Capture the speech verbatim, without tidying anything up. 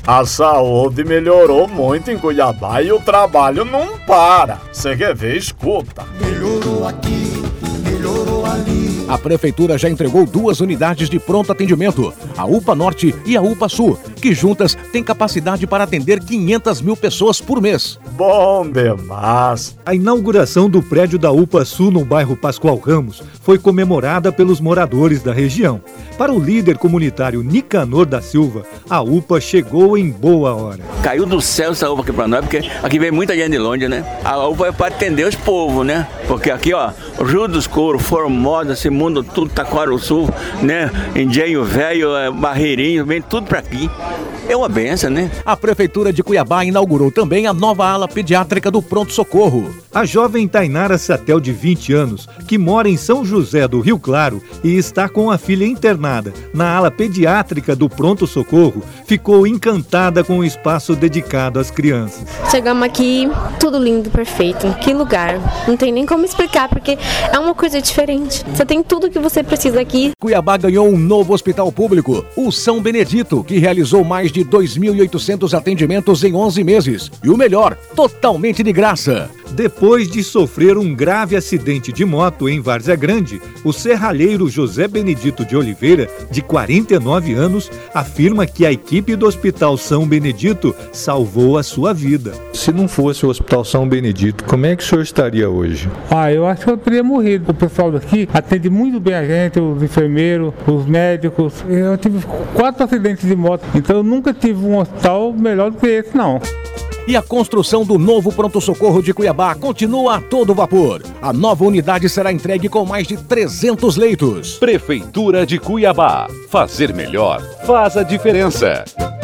A saúde melhorou muito em Cuiabá e o trabalho não para. Você quer ver? Escuta. Melhorou aqui, melhorou ali. A Prefeitura já entregou duas unidades de pronto atendimento, a U P A Norte e a U P A Sul, que juntas têm capacidade para atender quinhentas mil pessoas por mês. Bom demais! A inauguração do prédio da U P A Sul no bairro Pascoal Ramos foi comemorada pelos moradores da região. Para o líder comunitário Nicanor da Silva, a U P A chegou em boa hora. Caiu do céu essa U P A aqui para nós, porque aqui vem muita gente de longe, né? A U P A é para atender os povos, né? Porque aqui, ó, Rio dos Couros, Formosa, esse mundo tudo, Taquarussu, né? Engenho Velho, Barreirinho, vem tudo para aqui. É uma benção, né? A Prefeitura de Cuiabá inaugurou também a nova ala pediátrica do Pronto Socorro. A jovem Tainara Satel, de vinte anos, que mora em São José do Rio Claro e está com a filha internada na ala pediátrica do Pronto Socorro, ficou encantada com o espaço dedicado às crianças. Chegamos aqui, tudo lindo, perfeito. Que lugar. Não tem nem como explicar, porque é uma coisa diferente. Você tem tudo que você precisa aqui. Cuiabá ganhou um novo hospital público, o São Benedito, que realizou mais de dois mil e oitocentos atendimentos em onze meses. E o melhor, totalmente de graça. Depois de sofrer um grave acidente de moto em Várzea Grande, o serralheiro José Benedito de Oliveira, de quarenta e nove anos, afirma que a equipe do Hospital São Benedito salvou a sua vida. Se não fosse o Hospital São Benedito, como é que o senhor estaria hoje? Ah, eu acho que eu teria morrido. O pessoal daqui atende muito bem a gente, os enfermeiros, os médicos. Eu tive quatro acidentes de moto, então eu nunca tive um hospital melhor do que esse, não. E a construção do novo pronto-socorro de Cuiabá continua a todo vapor. A nova unidade será entregue com mais de trezentos leitos. Prefeitura de Cuiabá. Fazer melhor faz a diferença.